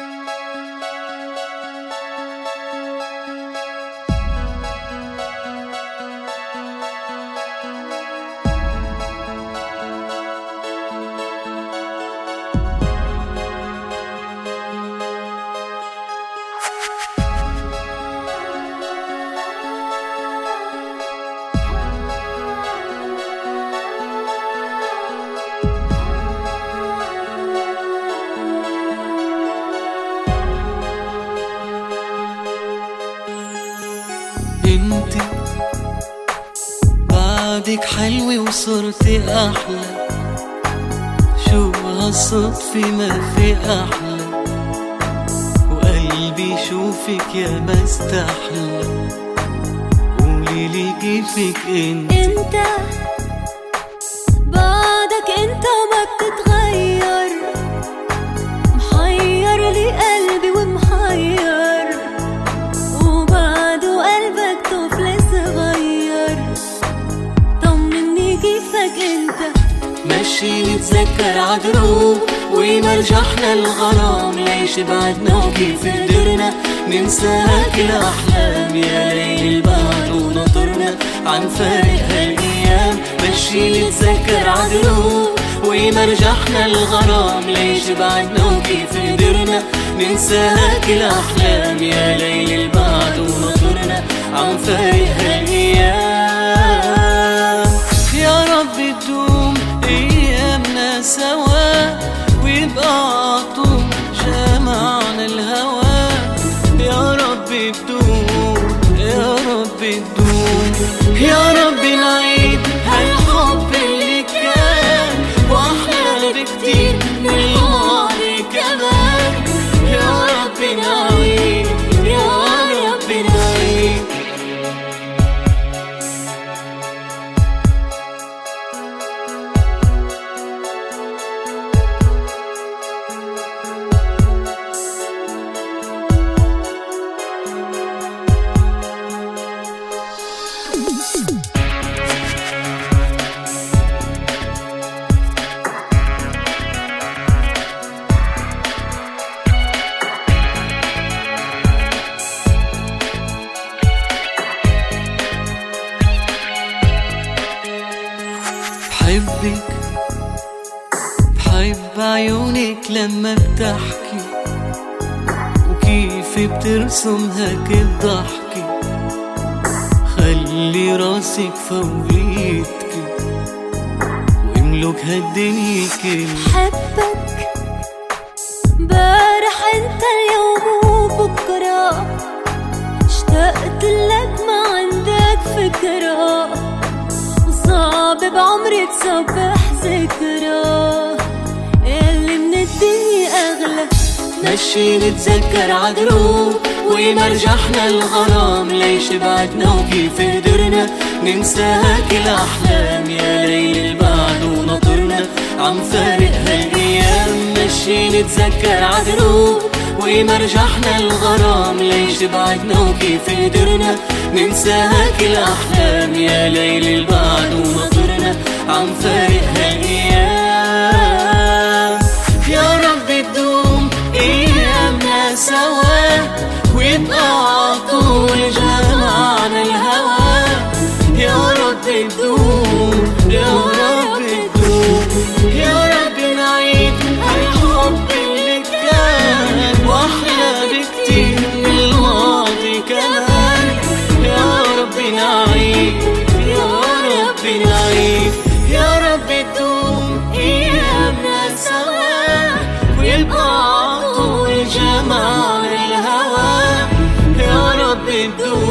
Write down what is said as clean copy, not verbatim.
انت بعدك حلوة وصرتي احلى، شو هالصدفة ما في احلى، وقلبي شوفك يا ما استحلى. قوليلي كيفك انت بعدك انت ما بتتغير، محير لي قلبي ومحير، وبعده قلبك طفل صغير. طمني كيفك انت، مشي نتذكر عدروب ومرجحنا الغرام، ليش بعدنا وكيف قدرنا ننسى كل أحلام. يا ليل البعد ونطرنا عن فارق هالأيام، مشي نتذكر عدروب ومرجحنا الغرام، ليش بعدنا وكيف قدرنا ننسى كل أحلام. يا ليل البعد ونطرنا عن فارق هالأيام. يا رب تدوم أيامنا سوا ويبقى عطول جمعنا الهوى. يا رب تدوم، يا رب تدوم، يا رب نعيد هالحب اللي كان وأحلى بكتير من الماضي كمان. يا رب نعيد، يا رب نعيد. بحبك، بحب عيونك لما بتحكي، وكيف بترسم هيك الضحكة. خلي راسك فوقيتكي واملك هالدنيا كلها. بحبك بارح انت اليوم وبكرة، اشتقت لك ما عندك فكرة، صعب بعمري تصبح ذكرى اللي من الدنيا أغلى. مشي نتذكر عدروب ومرجحنا الغرام، ليش بعدنا وكيف قدرنا ننسى كل أحلام. يا ليل البعد ونطرنا عم فارق هالأيام، مشي نتذكر عدروب ومرجحنا الغرام، ليش بعدنا وكيف قدرنا ننسى كل أحلام. يا ليل البعد ونطرنا عم فارق هالأيام. يا رب تدوم أيامنا سوا ويبقى عطول جمعنا الهوى. يا رب تدوم، يا رب تدوم، يا رب نعيد هالحب اللي كان وأحلى بكتير من الماضي كمان. يا رب نعيد، يا رب نعيد، يا رب تدوم أيامنا سوا ويبقى عطول جمعنا الهوى. يا رب تدوم.